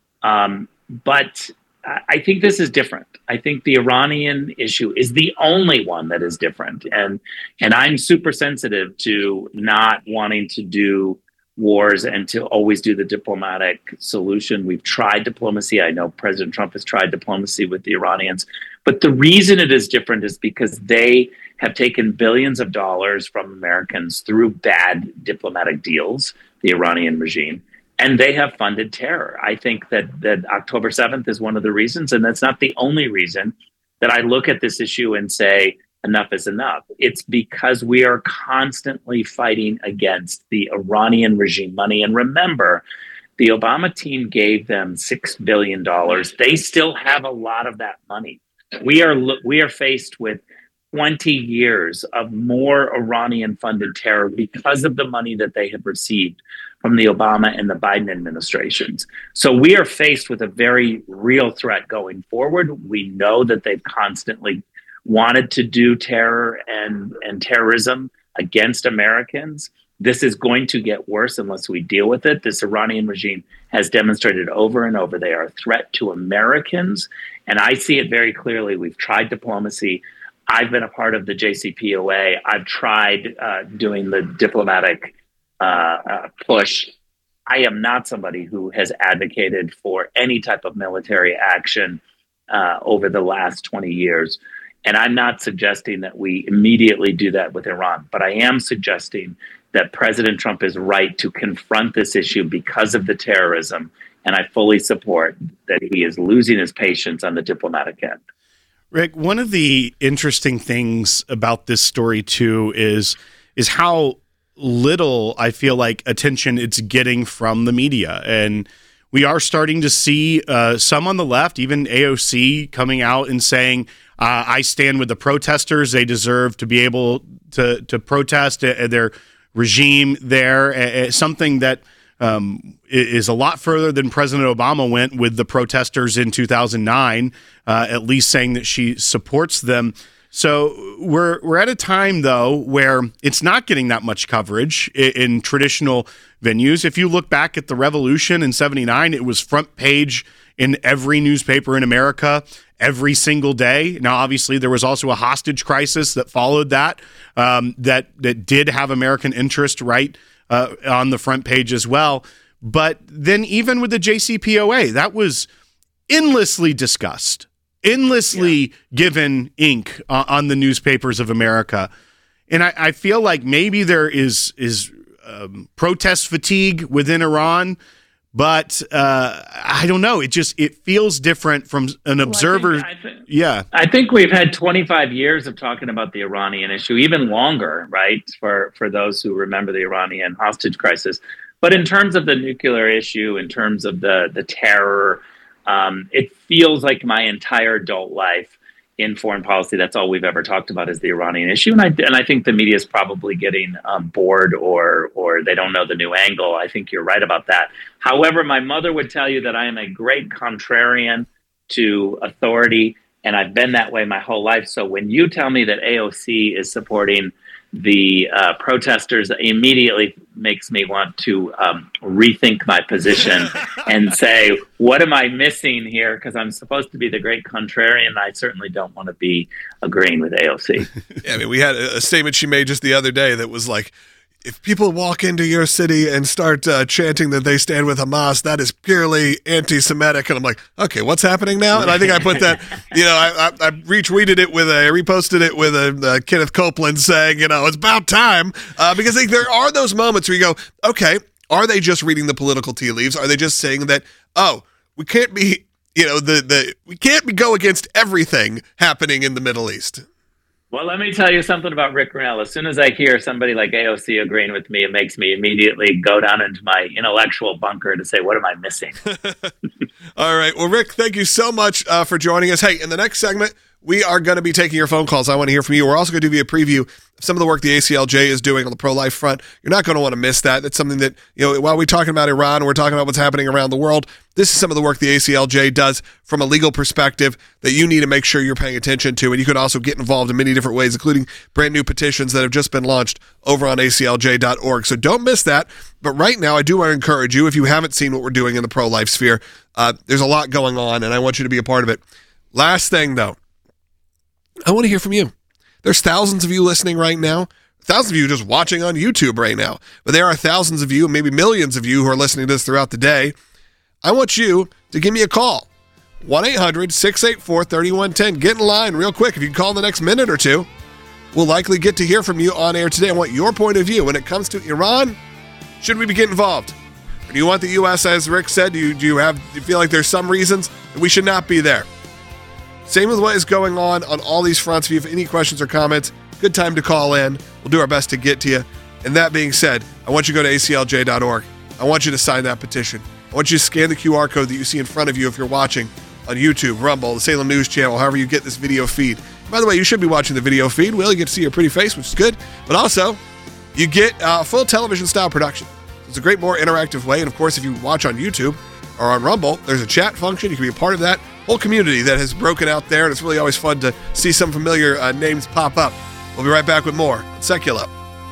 Um, but I think this is different. I think the Iranian issue is the only one that is different. And, and I'm super sensitive to not wanting to do wars and to always do the diplomatic solution. We've tried diplomacy. I know President Trump has tried diplomacy with the Iranians, but the reason it is different is because they have taken billions of dollars from Americans through bad diplomatic deals, the Iranian regime, and they have funded terror. I think that, that October seventh is one of the reasons, and that's not the only reason that I look at this issue and say, enough is enough. It's because we are constantly fighting against the Iranian regime money. And remember, the Obama team gave them six billion dollars. They still have a lot of that money. We are we are faced with twenty years of more Iranian-funded terror because of the money that they have received from the Obama and the Biden administrations. So we are faced with a very real threat going forward. We know that they've constantly wanted to do terror and, and terrorism against Americans. This is going to get worse unless we deal with it. This Iranian regime has demonstrated over and over they are a threat to Americans. And I see it very clearly. We've tried diplomacy. I've been a part of the J C P O A. I've tried uh, doing the diplomatic uh, uh, push. I am not somebody who has advocated for any type of military action uh, over the last twenty years. And I'm not suggesting that we immediately do that with Iran, but I am suggesting that President Trump is right to confront this issue because of the terrorism. And I fully support that he is losing his patience on the diplomatic end. Rick, one of the interesting things about this story, too, is is how little I feel like attention it's getting from the media. And we are starting to see uh, some on the left, even A O C, coming out and saying, uh, I stand with the protesters. They deserve to be able to, to protest uh, their regime there. Uh, something that um, is a lot further than President Obama went with the protesters in two thousand nine, uh, at least saying that she supports them. So we're we're at a time, though, where it's not getting that much coverage in, in traditional venues. If you look back at the revolution in seventy-nine, it was front page in every newspaper in America every single day. Now, obviously, there was also a hostage crisis that followed that, um, that that did have American interest right uh, on the front page as well. But then even with the J C P O A, that was endlessly discussed. endlessly yeah. given ink uh, on the newspapers of America. And I, I feel like maybe there is is um, protest fatigue within Iran, but uh, I don't know. It just it feels different from an well, observer. I think, I think, yeah. I think we've had twenty-five years of talking about the Iranian issue, even longer, right? For, for those who remember the Iranian hostage crisis. But in terms of the nuclear issue, in terms of the the terror, um, it feels like my entire adult life in foreign policy, that's all we've ever talked about is the Iranian issue. And I and I think the media is probably getting um, bored or or they don't know the new angle. I think you're right about that. However, my mother would tell you that I am a great contrarian to authority, and I've been that way my whole life. So when you tell me that A O C is supporting the uh, protesters, it immediately makes me want to um, rethink my position and say, what am I missing here? Because I'm supposed to be the great contrarian. I certainly don't want to be agreeing with A O C. Yeah, I mean, we had a statement she made just the other day that was like, if people walk into your city and start uh, chanting that they stand with Hamas, that is purely anti-Semitic. And I'm like, okay, what's happening now? And I think I put that, you know, I, I, I retweeted it with a, I reposted it with a, uh, Kenneth Copeland saying, you know, it's about time. Uh, because like, there are those moments where you go, okay, are they just reading the political tea leaves? Are they just saying that, oh, we can't be, you know, the, the we can't be, go against everything happening in the Middle East? Well, let me tell you something about Rick Grenell. As soon as I hear somebody like A O C agreeing with me, it makes me immediately go down into my intellectual bunker to say, what am I missing? All right. Well, Rick, thank you so much uh, for joining us. Hey, in the next segment, we are going to be taking your phone calls. I want to hear from you. We're also going to give you a preview of some of the work the A C L J is doing on the pro-life front. You're not going to want to miss that. That's something that, you know, while we're talking about Iran, we're talking about what's happening around the world, this is some of the work the A C L J does from a legal perspective that you need to make sure you're paying attention to. And you can also get involved in many different ways, including brand new petitions that have just been launched over on A C L J dot org. So don't miss that. But right now, I do want to encourage you, if you haven't seen what we're doing in the pro-life sphere, uh, there's a lot going on, and I want you to be a part of it. Last thing, though, I want to hear from you. There's thousands of you listening right now, thousands of you just watching on YouTube right now, but there are thousands of you, maybe millions of you who are listening to this throughout the day. I want you to give me a call, one eight hundred six eight four three one one zero. Get in line real quick. If you can call in the next minute or two, we'll likely get to hear from you on air today. I want your point of view when it comes to Iran. Should we be getting involved? Or do you want the U S, as Rick said, do you, do you have, do you feel like there's some reasons that we should not be there? Same with what is going on on all these fronts. If you have any questions or comments, good time to call in. We'll do our best to get to you. And that being said, I want you to go to A C L J dot org. I want you to sign that petition. I want you to scan the Q R code that you see in front of you if you're watching on YouTube, Rumble, the Salem News Channel, however you get this video feed. By the way, you should be watching the video feed. Well, you get to see your pretty face, which is good. But also, you get a uh, full television-style production. It's a great, more interactive way. And, of course, if you watch on YouTube or on Rumble, there's a chat function. You can be a part of that whole community that has broken out there, and it's really always fun to see some familiar uh, names pop up. We'll be right back with more Secular.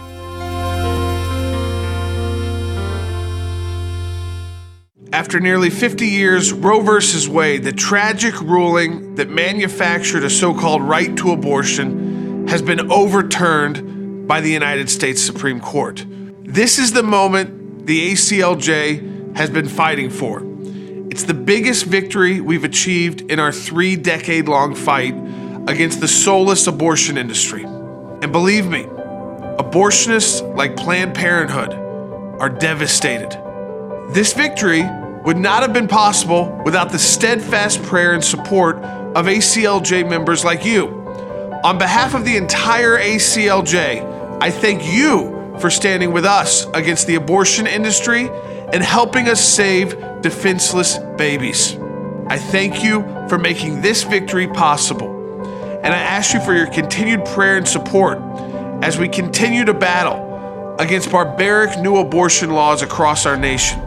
After nearly fifty years, Roe versus Wade, the tragic ruling that manufactured a so-called right to abortion, has been overturned by the United States Supreme Court. This is the moment the A C L J has been fighting for. It's the biggest victory we've achieved in our three-decade-long fight against the soulless abortion industry. And believe me, abortionists like Planned Parenthood are devastated. This victory would not have been possible without the steadfast prayer and support of A C L J members like you. On behalf of the entire A C L J, I thank you for standing with us against the abortion industry and helping us save defenseless babies. I thank you for making this victory possible. And I ask you for your continued prayer and support as we continue to battle against barbaric new abortion laws across our nation.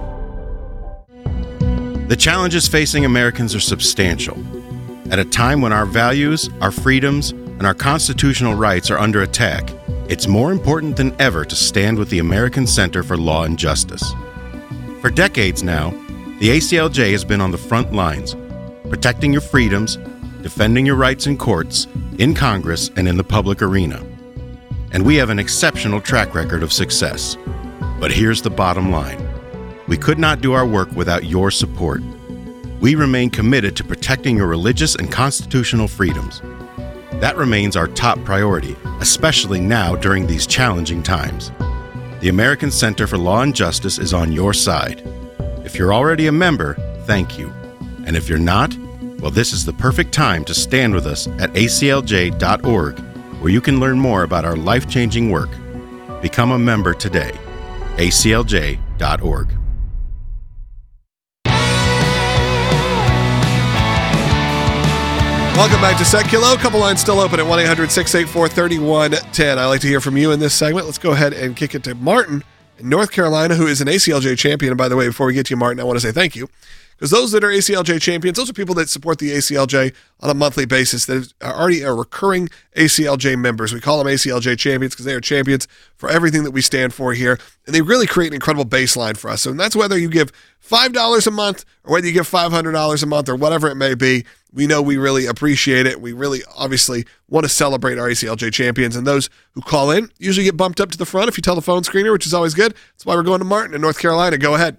The challenges facing Americans are substantial. At a time when our values, our freedoms, and our constitutional rights are under attack, it's more important than ever to stand with the American Center for Law and Justice. For decades now, the A C L J has been on the front lines, protecting your freedoms, defending your rights in courts, in Congress, and in the public arena. And we have an exceptional track record of success. But here's the bottom line. We could not do our work without your support. We remain committed to protecting your religious and constitutional freedoms. That remains our top priority, especially now during these challenging times. The American Center for Law and Justice is on your side. If you're already a member, thank you. And if you're not, well, this is the perfect time to stand with us at A C L J dot org, where you can learn more about our life-changing work. Become a member today. A C L J dot org. dot org. Welcome back to Seculo. A couple lines still open at one eight hundred six eight four three one one zero. I'd like to hear from you in this segment. Let's go ahead and kick it to Martin in North Carolina, who is an A C L J champion. And by the way, before we get to you, Martin, I want to say thank you. Because those that are A C L J champions, those are people that support the A C L J on a monthly basis that are already are recurring A C L J members. We call them A C L J champions because they are champions for everything that we stand for here. And they really create an incredible baseline for us. So that's whether you give five dollars a month or whether you give five hundred dollars a month or whatever it may be. We know we really appreciate it. We really obviously want to celebrate our A C L J champions. And those who call in usually get bumped up to the front if you tell the phone screener, which is always good. That's why we're going to Martin in North Carolina. Go ahead.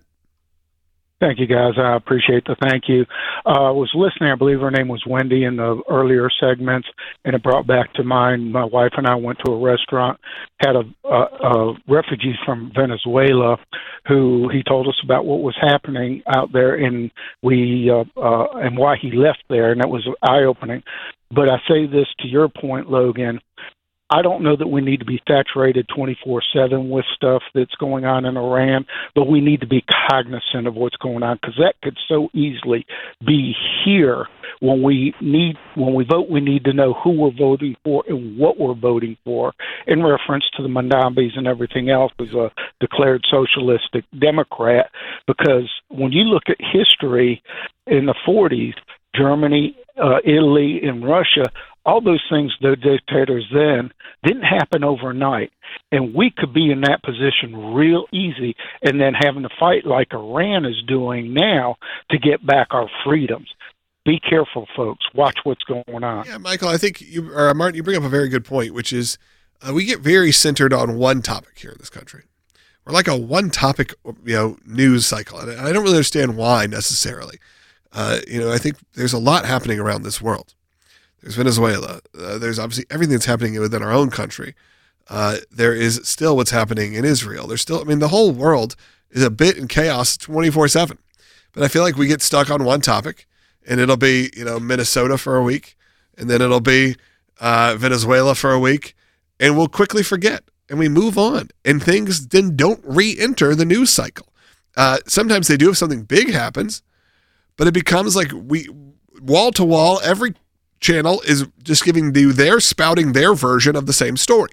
Thank you, guys. I appreciate the thank you. Uh, I was listening. I believe her name was Wendy in the earlier segments, and it brought back to mind my wife and I went to a restaurant, had a, a, a refugee from Venezuela who he told us about what was happening out there, and we uh, uh, and why he left there, and that was eye-opening. But I say this to your point, Logan. I don't know that we need to be saturated twenty-four seven with stuff that's going on in Iran, but we need to be cognizant of what's going on because that could so easily be here. When we need, when we vote, we need to know who we're voting for and what we're voting for in reference to the Mandambis and everything else as a declared socialistic Democrat. Because when you look at history in the forties, Germany, uh, Italy, and Russia, all those things, the dictators then, didn't happen overnight. And we could be in that position real easy and then having to fight like Iran is doing now to get back our freedoms. Be careful, folks. Watch what's going on. Yeah, Michael, I think you, or Martin, you bring up a very good point, which is uh, we get very centered on one topic here in this country. We're like a one-topic, you know, news cycle, and I don't really understand why necessarily. Uh, you know, I think there's a lot happening around this world. There's Venezuela. Uh, there's obviously everything that's happening within our own country. Uh, there is still what's happening in Israel. There's still, I mean, the whole world is a bit in chaos twenty-four seven. But I feel like we get stuck on one topic, and it'll be, you know, Minnesota for a week, and then it'll be uh, Venezuela for a week, and we'll quickly forget, and we move on, and things then don't re-enter the news cycle. Uh, sometimes they do if something big happens, but it becomes like we wall to wall, every channel is just giving you their spouting their version of the same story.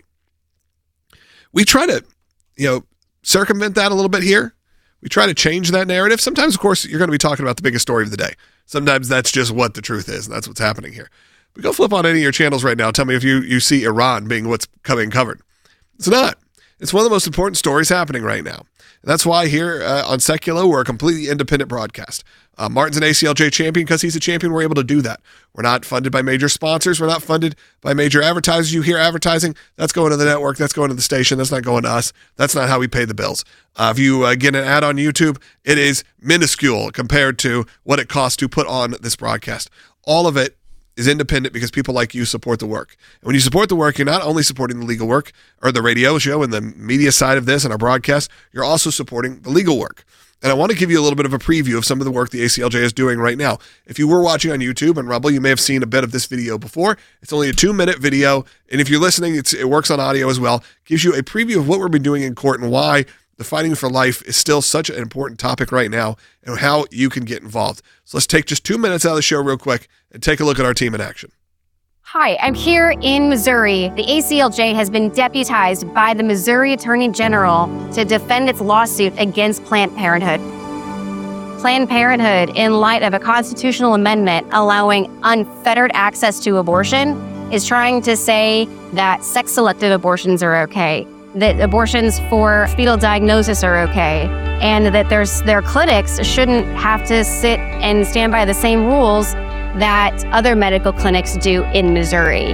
We try to, you know, circumvent that a little bit here. We try to change that narrative. Sometimes, of course, you're going to be talking about the biggest story of the day. Sometimes that's just what the truth is, and that's what's happening here. But go flip on any of your channels right now. Tell me if you, you see Iran being what's coming covered. It's not. It's one of the most important stories happening right now. And that's why here uh, on Seculo, we're a completely independent broadcast. Uh, Martin's an A C L J champion because he's a champion. We're able to do that. We're not funded by major sponsors. We're not funded by major advertisers. You hear advertising, that's going to the network. That's going to the station. That's not going to us. That's not how we pay the bills. Uh, if you uh, get an ad on YouTube, it is minuscule compared to what it costs to put on this broadcast. All of it is independent because people like you support the work. And when you support the work, you're not only supporting the legal work or the radio show and the media side of this and our broadcast, you're also supporting the legal work. And I want to give you a little bit of a preview of some of the work the A C L J is doing right now. If you were watching on YouTube and Rumble, you may have seen a bit of this video before. It's only a two-minute video, and if you're listening, it's, it works on audio as well. It gives you a preview of what we've been doing in court and why the fighting for life is still such an important topic right now and how you can get involved. So let's take just two minutes out of the show real quick and take a look at our team in action. Hi, I'm here in Missouri. The A C L J has been deputized by the Missouri Attorney General to defend its lawsuit against Planned Parenthood. Planned Parenthood, in light of a constitutional amendment allowing unfettered access to abortion, is trying to say that sex-selective abortions are okay, that abortions for fetal diagnosis are okay, and that there's, their clinics shouldn't have to sit and stand by the same rules that other medical clinics do in Missouri.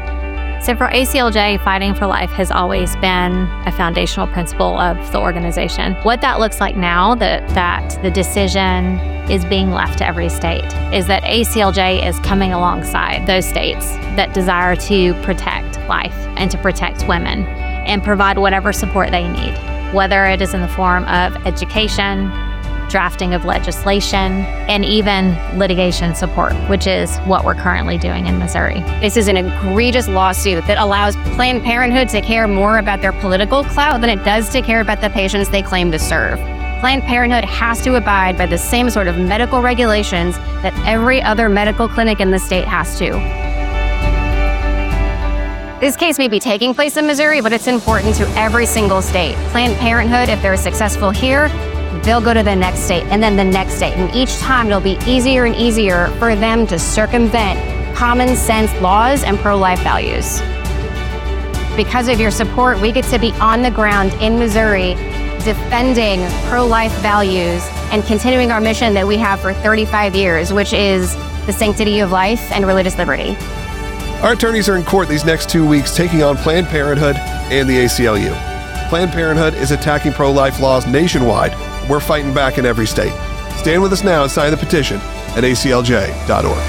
So for A C L J, fighting for life has always been a foundational principle of the organization. What that looks like now, that, that the decision is being left to every state, is that A C L J is coming alongside those states that desire to protect life and to protect women and provide whatever support they need, whether it is in the form of education, drafting of legislation, and even litigation support, which is what we're currently doing in Missouri. This is an egregious lawsuit that allows Planned Parenthood to care more about their political clout than it does to care about the patients they claim to serve. Planned Parenthood has to abide by the same sort of medical regulations that every other medical clinic in the state has to. This case may be taking place in Missouri, but it's important to every single state. Planned Parenthood, if they're successful here, they'll go to the next state and then the next state. And each time it'll be easier and easier for them to circumvent common sense laws and pro-life values. Because of your support, we get to be on the ground in Missouri defending pro-life values and continuing our mission that we have for thirty-five years, which is the sanctity of life and religious liberty. Our attorneys are in court these next two weeks taking on Planned Parenthood and the A C L U. Planned Parenthood is attacking pro-life laws nationwide. We're fighting back in every state. Stand with us now and sign the petition at A C L J dot org.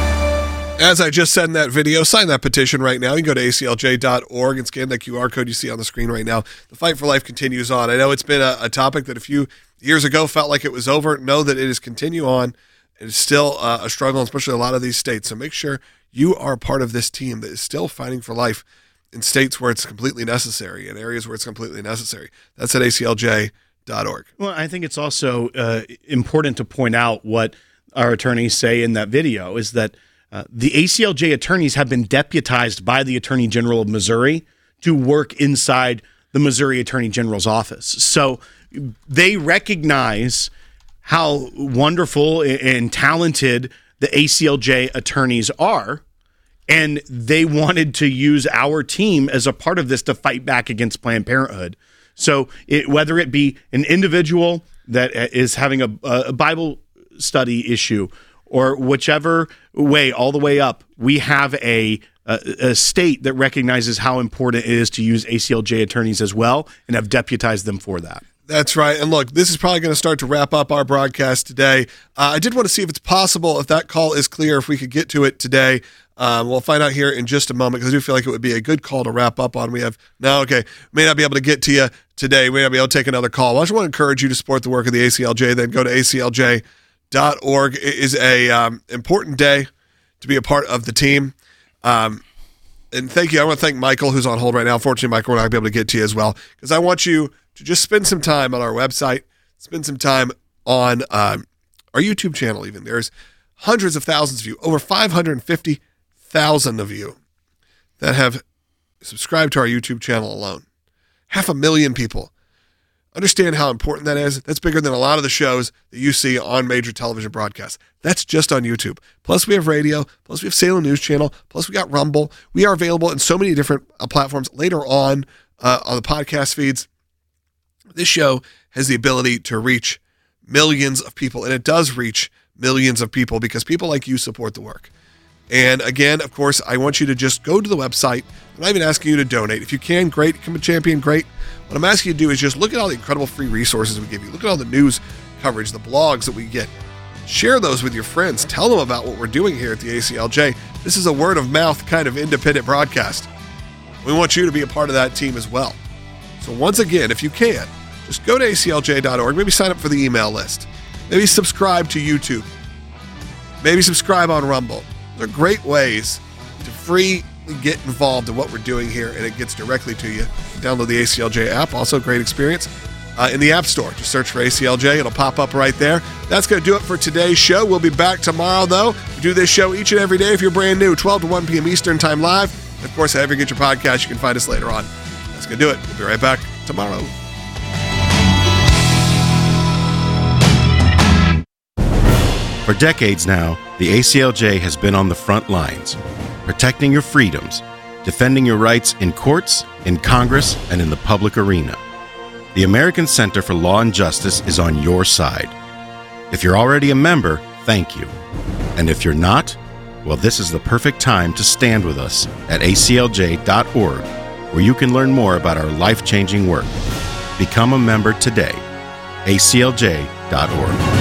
As I just said in that video, sign that petition right now. You can go to A C L J dot org and scan the Q R code you see on the screen right now. The fight for life continues on. I know it's been a, a topic that a few years ago felt like it was over. Know that it is continue on. It is still uh, a struggle, especially a lot of these states. So make sure you are part of this team that is still fighting for life in states where it's completely necessary, in areas where it's completely necessary. That's at A C L J dot org. Well, I think it's also uh, important to point out what our attorneys say in that video is that uh, the A C L J attorneys have been deputized by the Attorney General of Missouri to work inside the Missouri Attorney General's office. So they recognize how wonderful and talented the A C L J attorneys are, and they wanted to use our team as a part of this to fight back against Planned Parenthood. So it, whether it be an individual that is having a, a Bible study issue or whichever way, all the way up, we have a, a, a state that recognizes how important it is to use A C L J attorneys as well and have deputized them for that. That's right. And look, this is probably going to start to wrap up our broadcast today. Uh, I did want to see if it's possible, if that call is clear, if we could get to it today. Um, we'll find out here in just a moment because I do feel like it would be a good call to wrap up on. We have, no, okay, may not be able to get to you today. We may not be able to take another call. Well, I just want to encourage you to support the work of the A C L J. Then go to A C L J dot org. It is a um, important day to be a part of the team. Um, and thank you. I want to thank Michael, who's on hold right now. Unfortunately, Michael, we're not going to be able to get to you as well because I want you to just spend some time on our website, spend some time on um, our YouTube channel even. There's hundreds of thousands of you, over five hundred fifty thousand of you that have subscribed to our YouTube channel alone. Half a million people. Understand how important that is. That's bigger than a lot of the shows that you see on major television broadcasts. That's just on YouTube. Plus we have radio, plus we have Salem News Channel, plus we got Rumble. We are available in so many different uh, platforms later on uh, on the podcast feeds. This show has the ability to reach millions of people, and it does reach millions of people because people like you support the work. And again, of course, I want you to just go to the website. I'm not even asking you to donate. If you can, great. Become a champion, great. What I'm asking you to do is just look at all the incredible free resources we give you. Look at all the news coverage, the blogs that we get. Share those with your friends. Tell them about what we're doing here at the A C L J. This is a word of mouth kind of independent broadcast. We want you to be a part of that team as well. So once again, if you can, just go to A C L J dot org. Maybe sign up for the email list. Maybe subscribe to YouTube. Maybe subscribe on Rumble. They're great ways to freely get involved in what we're doing here, and it gets directly to you. Download the A C L J app, also a great experience. Uh, in the App Store, just search for A C L J. It'll pop up right there. That's going to do it for today's show. We'll be back tomorrow, though. We do this show each and every day if you're brand new, twelve to one p.m. Eastern Time live. And of course, however you get your podcast, you can find us later on. That's going to do it. We'll be right back tomorrow. For decades now, the A C L J has been on the front lines, protecting your freedoms, defending your rights in courts, in Congress, and in the public arena. The American Center for Law and Justice is on your side. If you're already a member, thank you. And if you're not, well, this is the perfect time to stand with us at A C L J dot org, where you can learn more about our life-changing work. Become a member today. A C L J dot org.